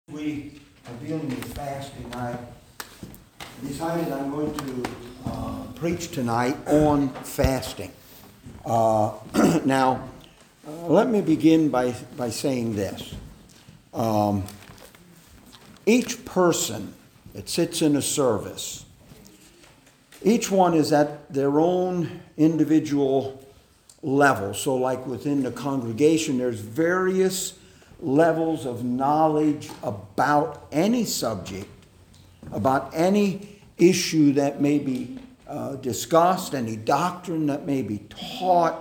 We are dealing with fasting. I decided I'm going to preach tonight on fasting. Now, let me begin by saying this. Each person that sits in a service, each one is at their own individual level. So like within the congregation, there's various levels of knowledge about any subject, about any issue that may be discussed, any doctrine that may be taught.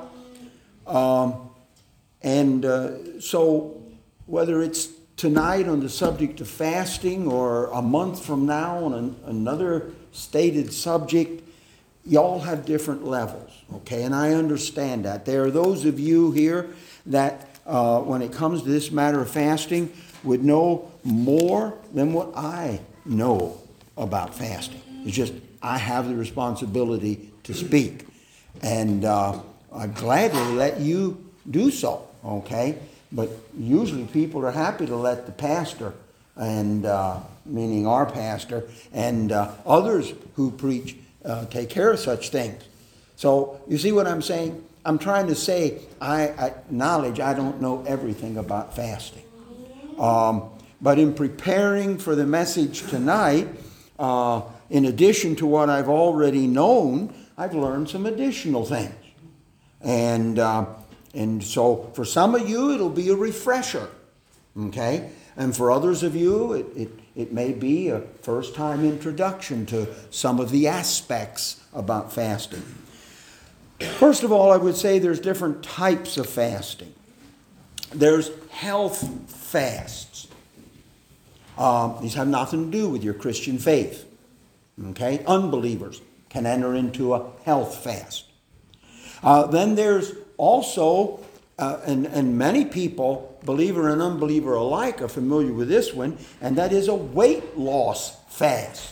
So whether it's tonight on the subject of fasting or a month from now on another stated subject, y'all have different levels, okay? And I understand that. There are those of you here that when it comes to this matter of fasting, would know more than what I know about fasting. It's just I have the responsibility to speak. And I gladly let you do so, okay? But usually people are happy to let the pastor, and meaning our pastor, and others who preach take care of such things. So you see what I'm saying? I'm trying to say I acknowledge I don't know everything about fasting. But in preparing for the message tonight, in addition to what I've already known, I've learned some additional things. And so for some of you, it'll be a refresher. Okay? And for others of you, it may be a first-time introduction to some of the aspects about fasting. First of all, I would say there's different types of fasting. There's health fasts. These have nothing to do with your Christian faith. Okay? Unbelievers can enter into a health fast. Then there's also, and many people, believer and unbeliever alike, are familiar with this one, and that is a weight loss fast.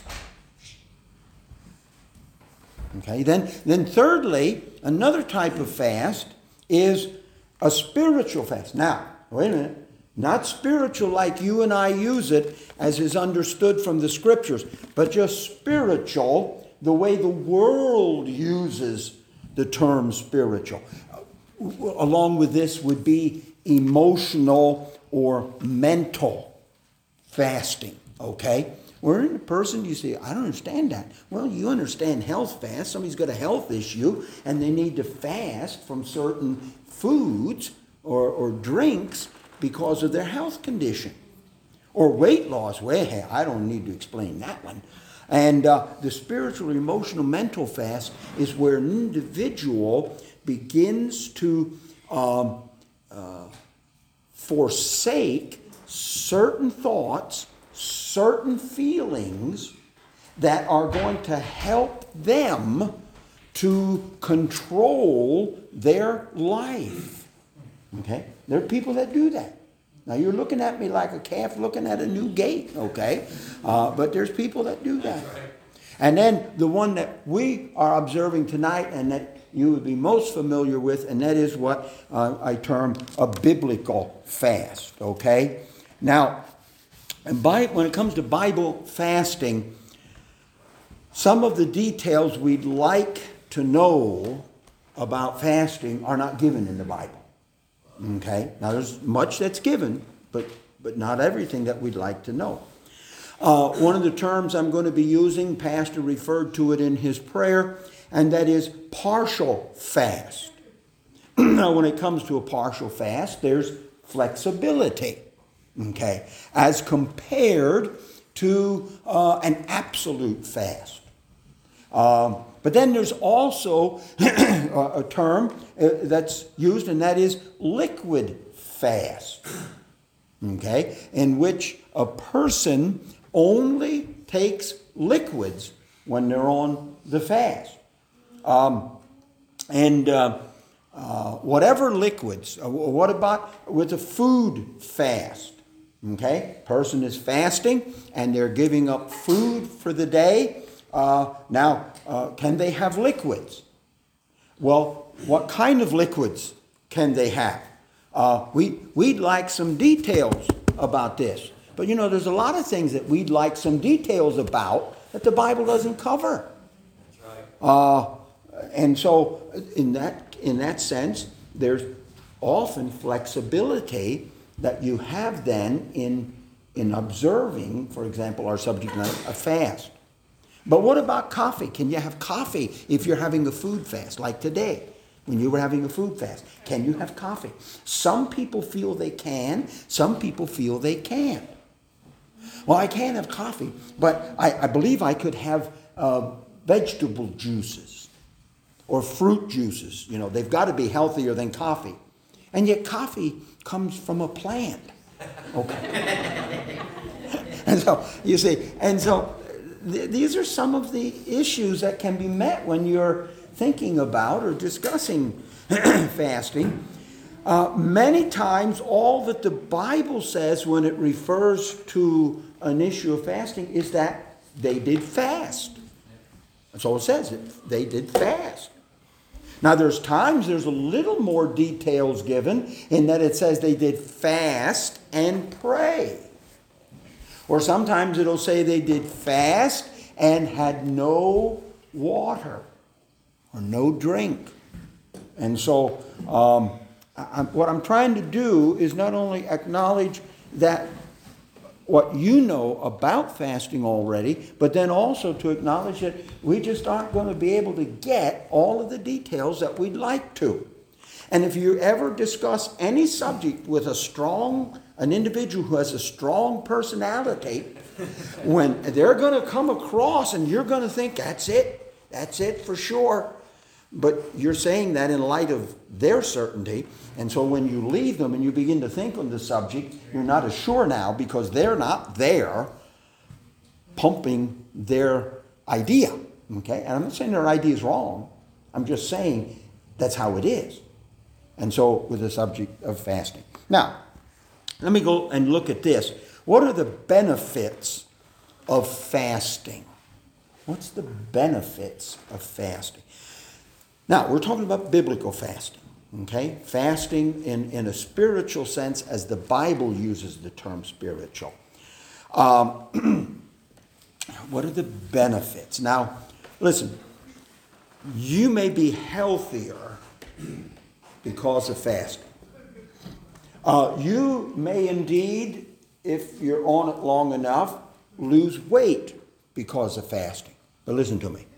Okay, then thirdly, another type of fast is a spiritual fast. Now, wait a minute. Not spiritual like you and I use it as is understood from the scriptures, but just spiritual the way the world uses the term spiritual. Along with this would be emotional or mental fasting, okay? Where in a person you say, I don't understand that. Well, you understand health fast. Somebody's got a health issue and they need to fast from certain foods or drinks because of their health condition. Or weight loss. Well, hey, I don't need to explain that one. And the spiritual, emotional, mental fast is where an individual begins to forsake certain thoughts, certain feelings that are going to help them to control their life. Okay? There are people that do that. Now, you're looking at me like a calf looking at a new gate, okay? But there's people that do that. And then the one that we are observing tonight and that you would be most familiar with, and that is what I term a biblical fast, okay? Now, when it comes to Bible fasting, some of the details we'd like to know about fasting are not given in the Bible. Okay? Now, there's much that's given, but not everything that we'd like to know. One of the terms I'm going to be using, Pastor referred to it in his prayer, and that is partial fast. Now, when it comes to a partial fast, there's flexibility. Okay, as compared to an absolute fast. But then there's also a term that's used, and that is liquid fast. Okay, in which a person only takes liquids when they're on the fast. Whatever liquids, what about with a food fast? Okay, person is fasting and they're giving up food for the day. Can they have liquids? Well, what kind of liquids can they have? We'd like some details about this. But there's a lot of things that we'd like some details about that the Bible doesn't cover. That's right. And so in that sense, there's often flexibility that you have then in observing, for example, our subject matter, a fast. But what about coffee? Can you have coffee if you're having a food fast, like today, when you were having a food fast? Can you have coffee? Some people feel they can. Some people feel they can't. Well, I can't have coffee, but I believe I could have vegetable juices or fruit juices. They've got to be healthier than coffee. And yet coffee comes from a plant. Okay. And so, you see, these are some of the issues that can be met when you're thinking about or discussing fasting. Many times, all that the Bible says when it refers to an issue of fasting is that they did fast. That's all it says. They did fast. Now, there's times there's a little more details given in that it says they did fast and pray. Or sometimes it'll say they did fast and had no water or no drink. And so what I'm trying to do is not only acknowledge that what you know about fasting already, but then also to acknowledge that we just aren't going to be able to get all of the details that we'd like to. And if you ever discuss any subject with an individual who has a strong personality, when they're going to come across and you're going to think, that's it for sure. But you're saying that in light of their certainty. And so when you leave them and you begin to think on the subject, you're not as sure now because they're not there pumping their idea. Okay? And I'm not saying their idea is wrong. I'm just saying that's how it is. And so with the subject of fasting. Now, let me go and look at this. What are the benefits of fasting? What's the benefits of fasting? Now, we're talking about biblical fasting, okay? Fasting in a spiritual sense as the Bible uses the term spiritual. What are the benefits? Now, listen, you may be healthier because of fasting. You may indeed, if you're on it long enough, lose weight because of fasting. But listen to me.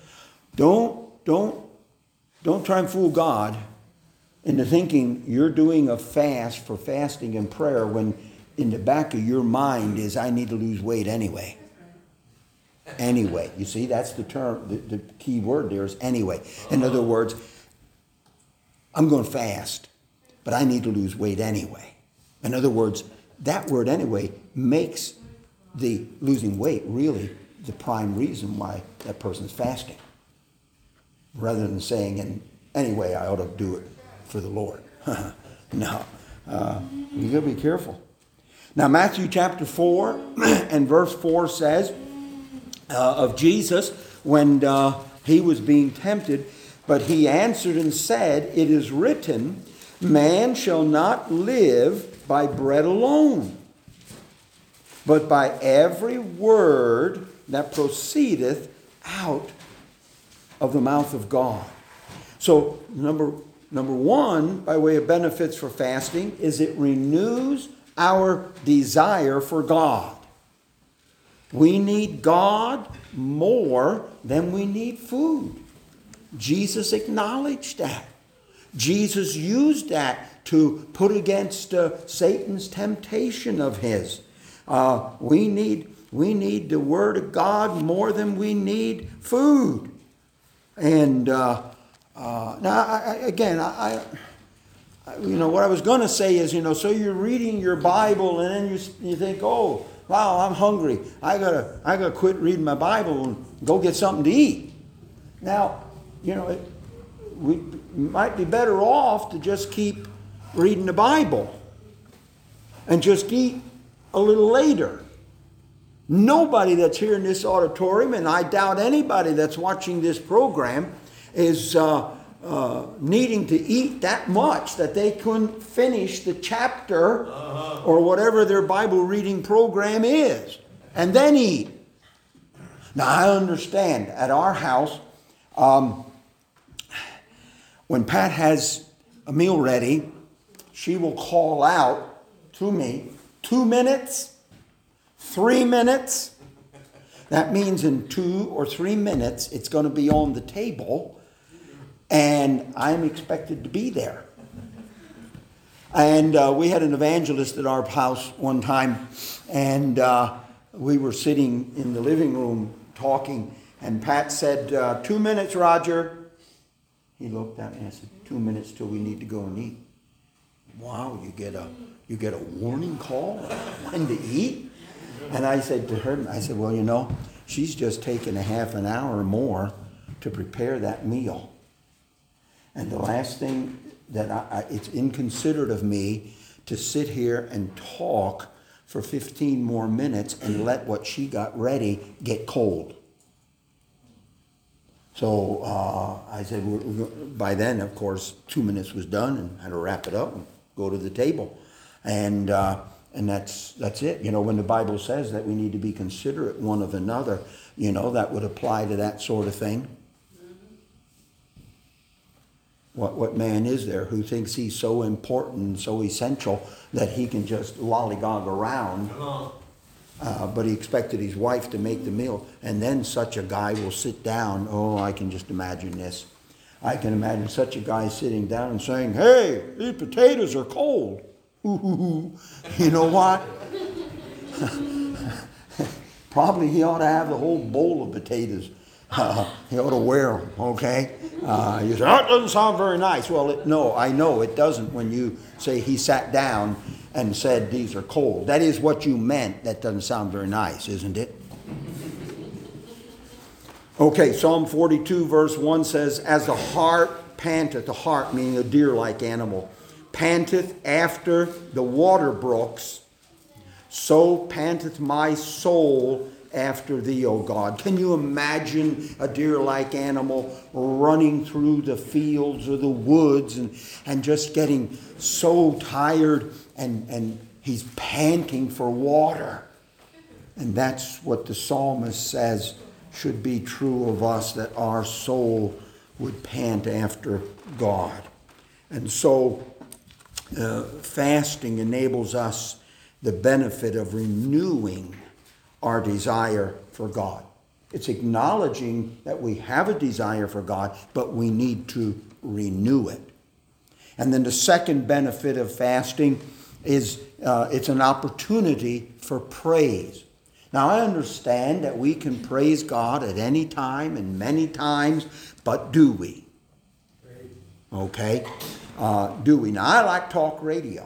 Don't try and fool God into thinking you're doing a fast for fasting and prayer when in the back of your mind is, I need to lose weight anyway. Anyway. You see, that's the term, the key word there is anyway. In other words, I'm going to fast, but I need to lose weight anyway. In other words, that word anyway makes the losing weight really the prime reason why that person's fasting. Rather than saying, and anyway, I ought to do it for the Lord. No. You got to be careful. Now, Matthew chapter 4 and verse 4 says of Jesus when he was being tempted, but he answered and said, it is written, man shall not live by bread alone, but by every word that proceedeth out of the mouth of God. So number one, by way of benefits for fasting, is it renews our desire for God. We need God more than we need food. Jesus acknowledged that. Jesus used that to put against Satan's temptation of his. We need the Word of God more than we need food. And now, what I was going to say is, so you're reading your Bible and then you think, oh, wow, I'm hungry. I gotta quit reading my Bible and go get something to eat. Now, we might be better off to just keep reading the Bible and just eat a little later. Nobody that's here in this auditorium, and I doubt anybody that's watching this program, is needing to eat that much that they couldn't finish the chapter or whatever their Bible reading program is, and then eat. Now, I understand at our house, when Pat has a meal ready, she will call out to me, 2 minutes, 3 minutes. That means in 2 or 3 minutes, it's going to be on the table, and I'm expected to be there. And we had an evangelist at our house one time, and we were sitting in the living room talking, and Pat said, 2 minutes, Roger. He looked at me and I said, 2 minutes till we need to go and eat. Wow, you get a warning call when to eat? And I said to her, I said, well, you know, she's just taken a half an hour or more to prepare that meal. And the last thing that it's inconsiderate of me to sit here and talk for 15 more minutes and let what she got ready get cold. So I said, by then, of course, 2 minutes was done and I had to wrap it up and go to the table. And that's it. You know, when the Bible says that we need to be considerate one of another, you know, that would apply to that sort of thing. What man is there who thinks he's so important and so essential that he can just lollygog around? But he expected his wife to make the meal, and then such a guy will sit down. Oh, I can just imagine this. I can imagine such a guy sitting down and saying, hey, these potatoes are cold. You know what? Probably he ought to have the whole bowl of potatoes. He ought to wear them, okay? You say, that doesn't sound very nice. Well, no, I know it doesn't when you say he sat down and said these are cold. That is what you meant. That doesn't sound very nice, isn't it? Okay, Psalm 42 verse 1 says, as the hart panteth, the hart meaning a deer-like animal, panteth after the water brooks, so panteth my soul after thee, O God. Can you imagine a deer-like animal running through the fields or the woods and just getting so tired and he's panting for water? And that's what the psalmist says should be true of us, that our soul would pant after God. And so fasting enables us the benefit of renewing our desire for God. It's acknowledging that we have a desire for God, but we need to renew it. And then the second benefit of fasting is it's an opportunity for praise. Now, I understand that we can praise God at any time and many times, but do we? Okay? Do we? Now, I like talk radio.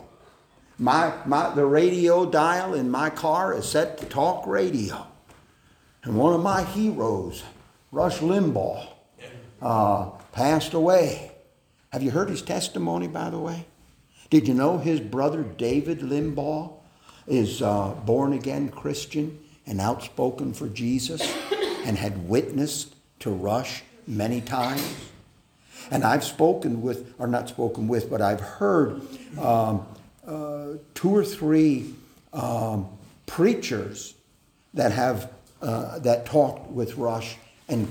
The radio dial in my car is set to talk radio. And one of my heroes, Rush Limbaugh, passed away. Have you heard his testimony, by the way? Did you know his brother David Limbaugh is born-again Christian and outspoken for Jesus and had witnessed to Rush many times? And I've spoken with, or not spoken with, but I've heard 2 or 3 preachers that have that talked with Rush and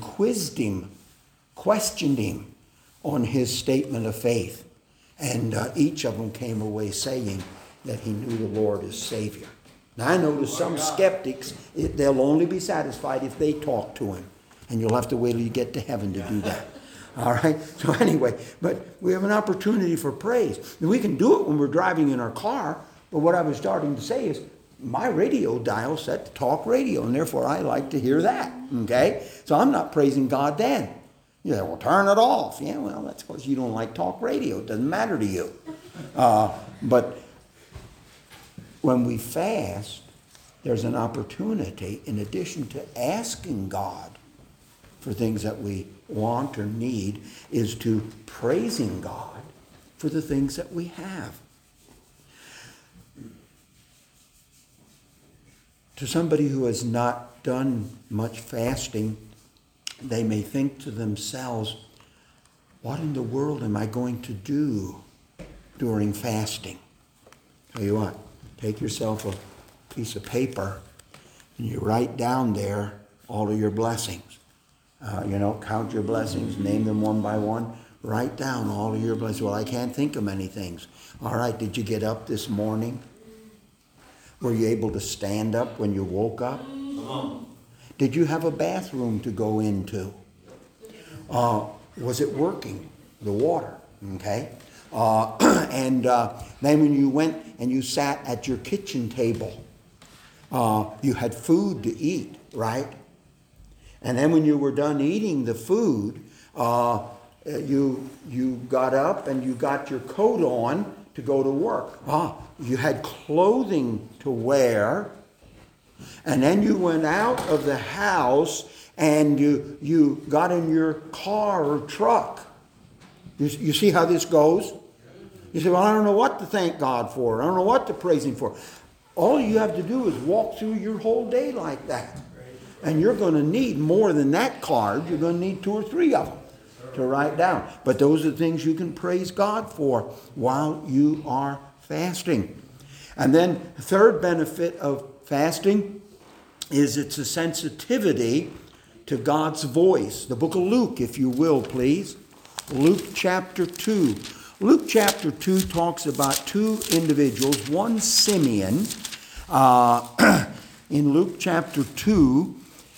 questioned him on his statement of faith, and each of them came away saying that he knew the Lord as Savior. Now I know there's some skeptics, they'll only be satisfied if they talk to him, and you'll have to wait till you get to heaven to do that. All right. So anyway, but we have an opportunity for praise. And we can do it when we're driving in our car. But what I was starting to say is my radio dial set to talk radio, and therefore I like to hear that. Okay. So I'm not praising God then. You say, well, turn it off. Yeah, well, that's because you don't like talk radio. It doesn't matter to you. But when we fast, there's an opportunity, in addition to asking God for things that we want or need, is to praising God for the things that we have. To somebody who has not done much fasting, they may think to themselves, what in the world am I going to do during fasting? Tell you what, take yourself a piece of paper and you write down there all of your blessings. Count your blessings, name them one by one. Write down all of your blessings. Well, I can't think of many things. All right, did you get up this morning? Were you able to stand up when you woke up? Did you have a bathroom to go into? Was it working? The water, okay? And then when you went and you sat at your kitchen table, you had food to eat, right? And then when you were done eating the food, you got up and you got your coat on to go to work. You had clothing to wear. And then you went out of the house and you got in your car or truck. You see how this goes? You say, well, I don't know what to thank God for. I don't know what to praise Him for. All you have to do is walk through your whole day like that. And you're going to need more than that card. You're going to need 2 or 3 of them to write down. But those are things you can praise God for while you are fasting. And then the third benefit of fasting is it's a sensitivity to God's voice. The book of Luke, if you will, please. Luke chapter 2. Luke chapter 2 talks about 2 individuals. One, Simeon. In Luke chapter 2,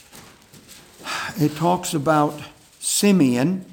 it talks about Simeon.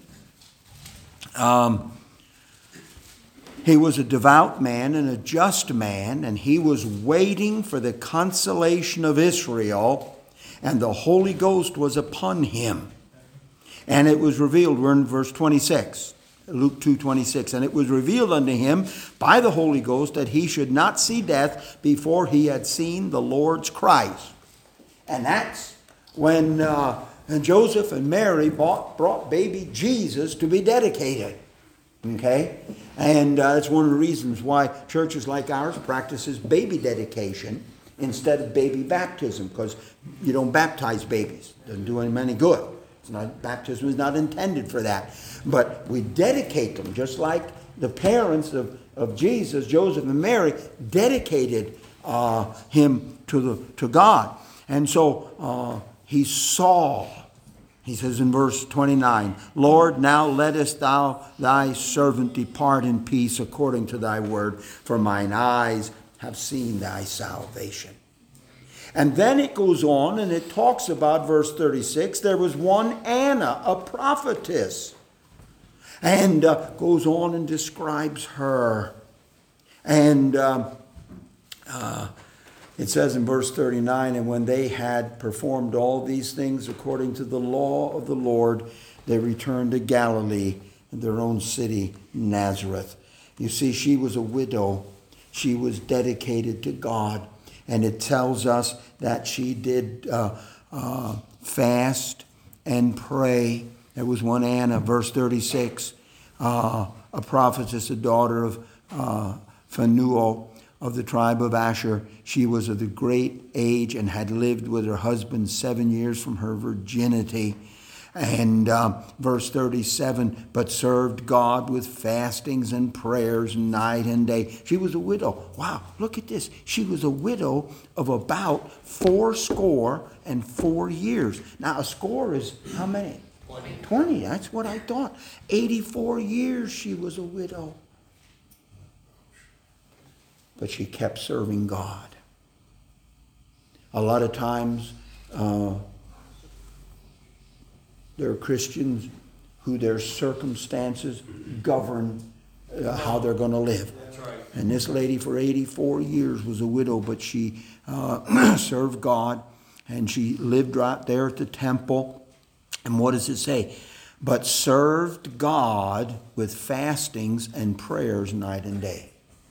He was a devout man and a just man, and he was waiting for the consolation of Israel, and the Holy Ghost was upon him. And it was revealed, we're in verse 26, Luke 2:26, and it was revealed unto him by the Holy Ghost that he should not see death before he had seen the Lord's Christ. And that's when Joseph and Mary brought baby Jesus to be dedicated. Okay? And that's one of the reasons why churches like ours practices baby dedication instead of baby baptism, because you don't baptize babies. It doesn't do them any good. Baptism is not intended for that. But we dedicate them, just like the parents of Jesus, Joseph and Mary, dedicated him to God. And so he saw. He says in verse 29, Lord, now lettest thou thy servant depart in peace according to thy word, for mine eyes have seen thy salvation. And then it goes on and it talks about verse 36. There was one Anna, a prophetess, and goes on and describes her. And it says in verse 39, and when they had performed all these things according to the law of the Lord, they returned to Galilee, in their own city, Nazareth. You see, she was a widow. She was dedicated to God. And it tells us that she did fast and pray. There was one Anna, verse 36, a prophetess, a daughter of Phanuel, of the tribe of Asher. She was of the great age and had lived with her husband 7 years from her virginity. And verse 37, but served God with fastings and prayers night and day. She was a widow. Wow, look at this. She was a widow of about 84 years. Now, a score is how many? 20. That's what I thought. 84 years she was a widow. But she kept serving God. A lot of times, there are Christians who their circumstances govern how they're going to live. That's right. And this lady for 84 years was a widow, but she served God, and she lived right there at the temple. And what does it say? But served God with fastings and prayers night and day.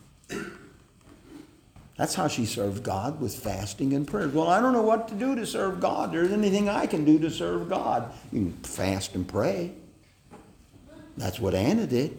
That's how she served God, with fasting and prayers. Well, I don't know what to do to serve God. There isn't anything I can do to serve God. You can fast and pray. That's what Anna did.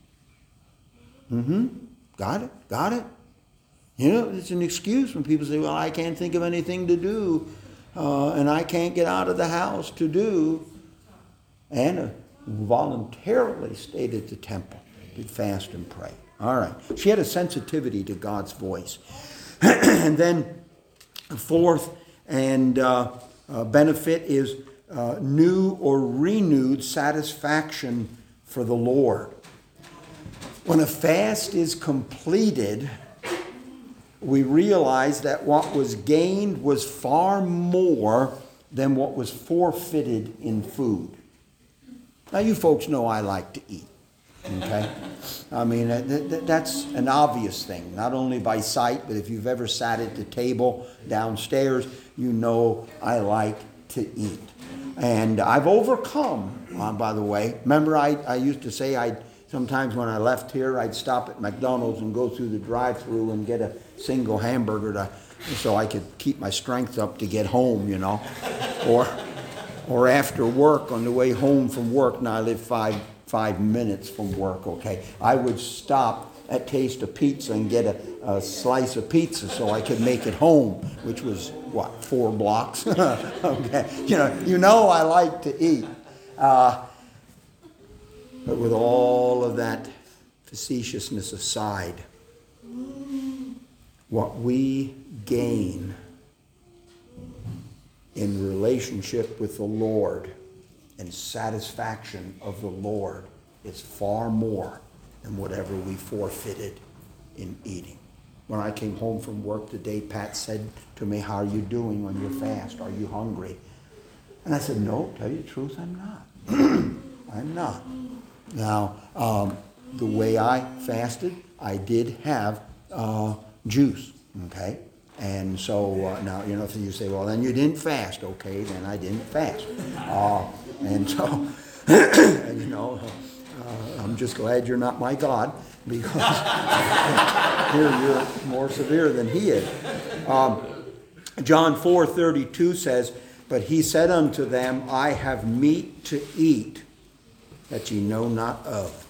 Got it. You know, it's an excuse when people say, well, I can't think of anything to do, and I can't get out of the house to do. Anna voluntarily stayed at the temple to fast and pray. All right. She had a sensitivity to God's voice. And then fourth and benefit is new or renewed satisfaction for the Lord. When a fast is completed, we realize that what was gained was far more than what was forfeited in food. Now, you folks know I like to eat, okay? I mean, that's an obvious thing, not only by sight, but if you've ever sat at the table downstairs, you know I like to eat. And I've overcome, by the way, remember I used to say sometimes when I left here, I'd stop at McDonald's and go through the drive-thru and get a single hamburger so I could keep my strength up to get home, you know. Or after work, on the way home from work, now I live five minutes from work, okay, I would stop at Taste of Pizza and get a slice of pizza so I could make it home, which was, 4 blocks? Okay, you know I like to eat. But with all of that facetiousness aside, what we gain in relationship with the Lord and satisfaction of the Lord is far more than whatever we forfeited in eating. When I came home from work today, Pat said to me, "How are you doing on your fast? Are you hungry?" And I said, "No, tell you the truth, I'm not." I'm not. Now, the way I fasted, I did have juice, okay? And so now, so you say, well, then you didn't fast. Okay, then I didn't fast. And so, I'm just glad you're not my God, because here you're more severe than he is. John 4:32 says, "But he said unto them, I have meat to eat that ye know not of."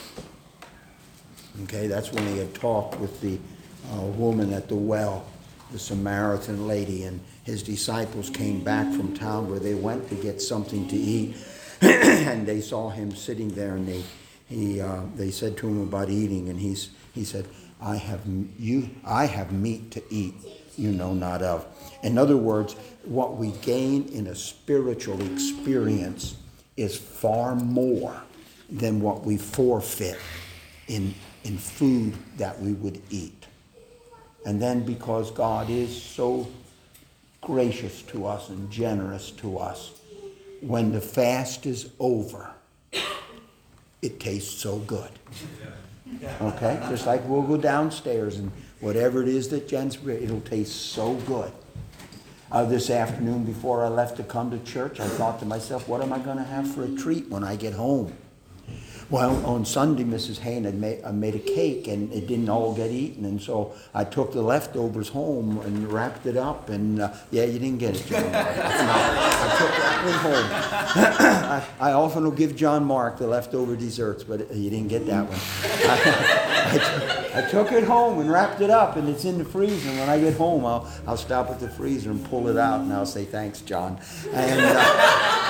Okay, that's when he had talked with the woman at the well, the Samaritan lady, and his disciples came back from town where they went to get something to eat, and they saw him sitting there, and they said to him about eating, and he said, I have meat to eat you know not of. In other words, what we gain in a spiritual experience is far more than what we forfeit in food that we would eat. And then because God is so gracious to us and generous to us, when the fast is over, it tastes so good. Okay? Just like we'll go downstairs and whatever it is that Jen's, it'll taste so good. This afternoon before I left to come to church, I thought to myself, what am I going to have for a treat when I get home? Well, on Sunday, Mrs. Hain had made a cake, and it didn't all get eaten, and so I took the leftovers home and wrapped it up, and yeah, you didn't get it, John. No, I took that one home. I often will give John Mark the leftover desserts, but you didn't get that one. I took it home and wrapped it up, and it's in the freezer. When I get home, I'll stop at the freezer and pull it out, and I'll say, thanks, John. And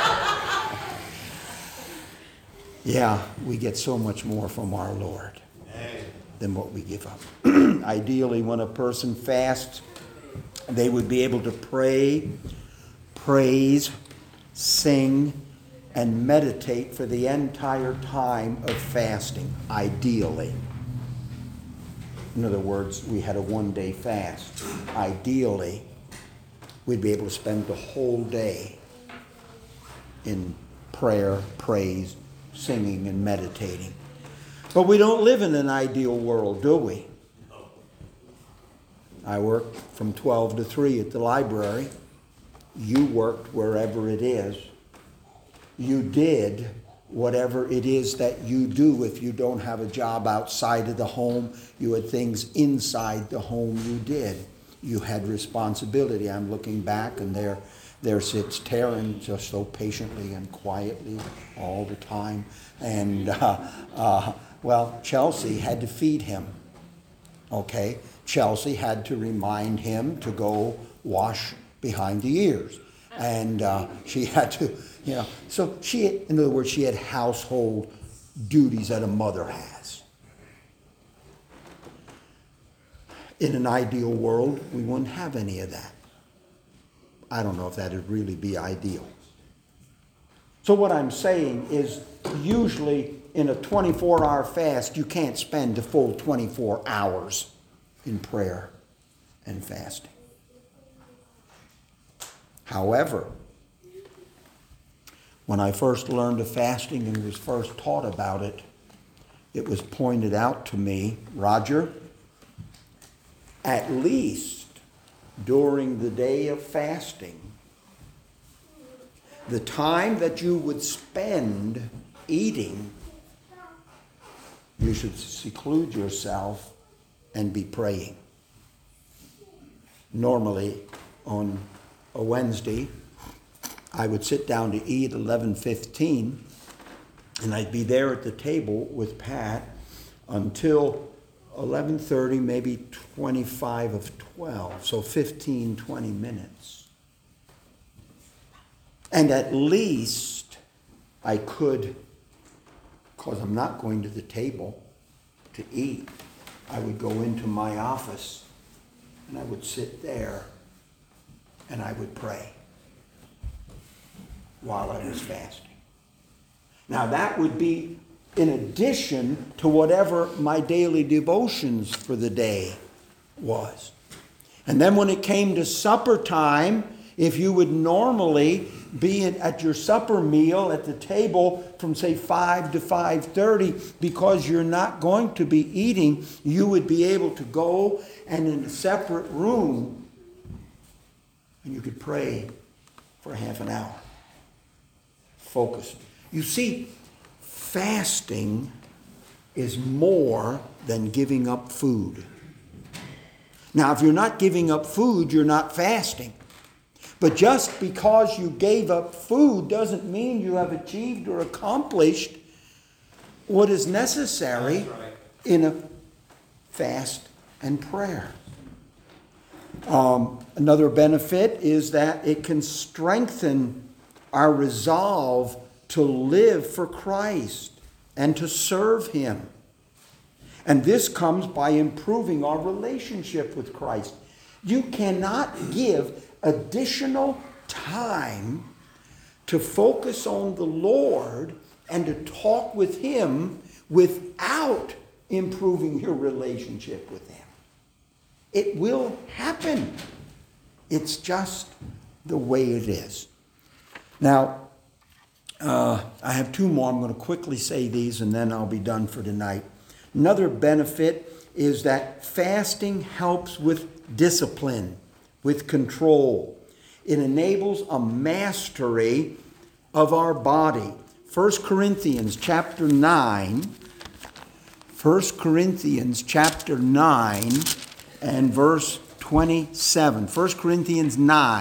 yeah, we get so much more from our Lord than what we give up. Ideally, when a person fasts, they would be able to pray, praise, sing, and meditate for the entire time of fasting, ideally. In other words, we had a one-day fast. Ideally, we'd be able to spend the whole day in prayer, praise, singing, and meditating. But we don't live in an ideal world, do we? I worked from 12 to 3 at the library. You worked wherever it is. You did whatever it is that you do. If you don't have a job outside of the home, you had things inside the home you did. You had responsibility. I'm looking back, and there sits Taryn just so patiently and quietly all the time. And, well, Chelsea had to feed him. Okay? Chelsea had to remind him to go wash behind the ears. And she had to, so in other words, she had household duties that a mother has. In an ideal world, we wouldn't have any of that. I don't know if that would really be ideal. So what I'm saying is, usually in a 24-hour fast, you can't spend the full 24 hours in prayer and fasting. However, when I first learned of fasting and was first taught about it, it was pointed out to me, Roger, at least during the day of fasting, the time that you would spend eating, you should seclude yourself and be praying. Normally, on a Wednesday, I would sit down to eat 11:15, and I'd be there at the table with Pat until 11:30, maybe 25 of 12, so 15, 20 minutes. And at least I could, because I'm not going to the table to eat, I would go into my office and I would sit there and I would pray while I was fasting. Now that would be in addition to whatever my daily devotions for the day was. And then when it came to supper time, if you would normally be at your supper meal at the table from say 5 to 5:30, because you're not going to be eating, you would be able to go and in a separate room and you could pray for half an hour. Focused. You see, fasting is more than giving up food. Now, if you're not giving up food, you're not fasting. But just because you gave up food doesn't mean you have achieved or accomplished what is necessary in a fast and prayer. Another benefit is that it can strengthen our resolve to live for Christ and to serve Him. And this comes by improving our relationship with Christ. You cannot give additional time to focus on the Lord and to talk with Him without improving your relationship with Him. It will happen. It's just the way it is. Now, I have two more. I'm going to quickly say these and then I'll be done for tonight. Another benefit is that fasting helps with discipline, with control. It enables a mastery of our body. 1 Corinthians chapter 9 and verse 27. 1 Corinthians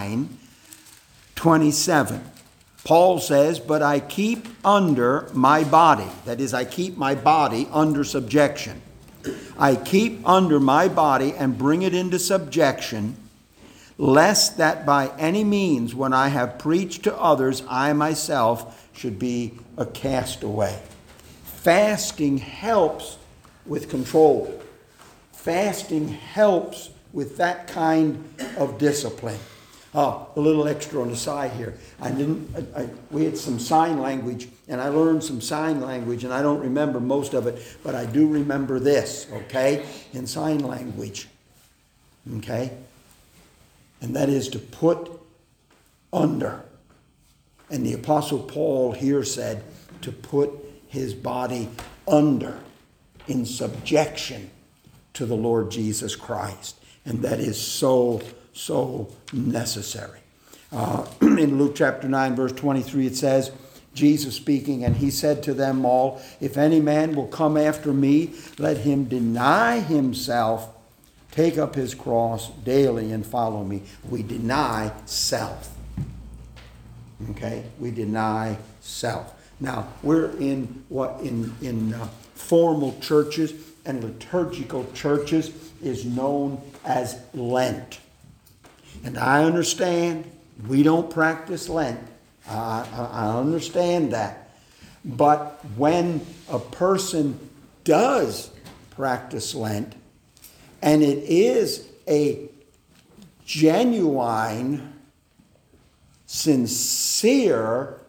9:27. Paul says, "But I keep under my body," that is, I keep my body under subjection. "I keep under my body and bring it into subjection, lest that by any means, when I have preached to others, I myself should be a castaway." Fasting helps with control. Fasting helps with that kind of discipline. A little extra on the side here. We had some sign language, and I learned some sign language, and I don't remember most of it, but I do remember this, okay, in sign language, okay? And that is to put under. And the Apostle Paul here said to put his body under in subjection to the Lord Jesus Christ. And that is so necessary. In Luke chapter 9, verse 23, it says, Jesus speaking, "And he said to them all, if any man will come after me, let him deny himself, take up his cross daily and follow me." We deny self. Okay? We deny self. Now, we're in formal churches and liturgical churches is known as Lent. And I understand We don't practice Lent. I understand that. But when a person does practice Lent, and it is a genuine, sincere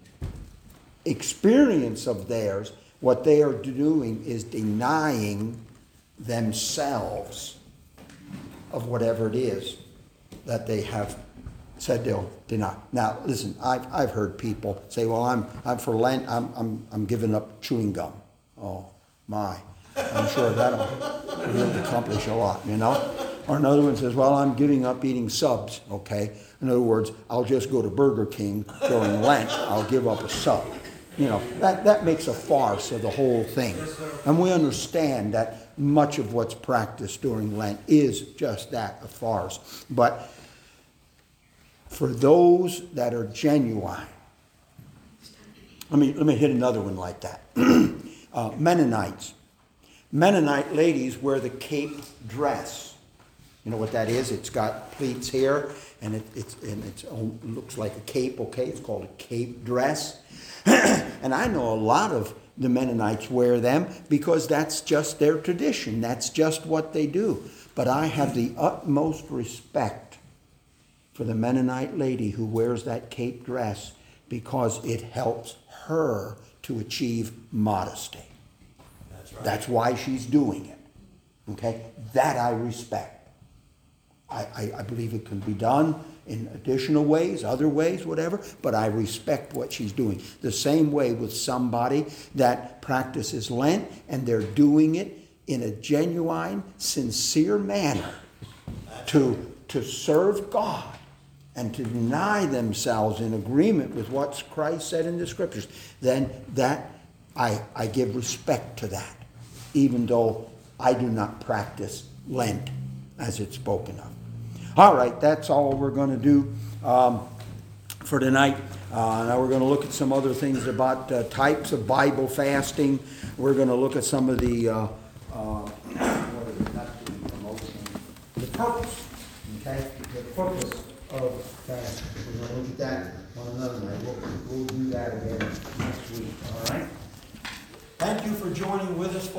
experience of theirs, what they are doing is denying themselves of whatever it is that they have said they'll deny. Now, listen, I've heard people say, "Well, I'm for Lent. I'm giving up chewing gum." Oh my! I'm sure that'll really accomplish a lot, you know. Or another one says, "Well, I'm giving up eating subs." Okay. In other words, I'll just go to Burger King during Lent. I'll give up a sub. You know, that makes a farce of the whole thing. And we understand that much of what's practiced during Lent is just that, a farce. But for those that are genuine, let me hit another one like that. Mennonites. Mennonite ladies wear the cape dress. You know what that is? It's got pleats here, and it looks like a cape. Okay, it's called a cape dress. And I know a lot of the Mennonites wear them because that's just their tradition. That's just what they do. But I have the utmost respect for the Mennonite lady who wears that cape dress because it helps her to achieve modesty. That's right. That's why she's doing it. Okay? That I respect. I believe it can be done in additional ways, other ways, whatever, but I respect what she's doing. The same way with somebody that practices Lent and they're doing it in a genuine, sincere manner to serve God and to deny themselves in agreement with what Christ said in the Scriptures, then that I give respect to that, even though I do not practice Lent as it's spoken of. All right, that's all we're going to do for tonight. Now we're going to look at some other things about types of Bible fasting. We're going to look at some of the the purpose, okay? The purpose of fasting. We're going to look at that on another night. We'll do that again next week. All right. Thank you for joining with us.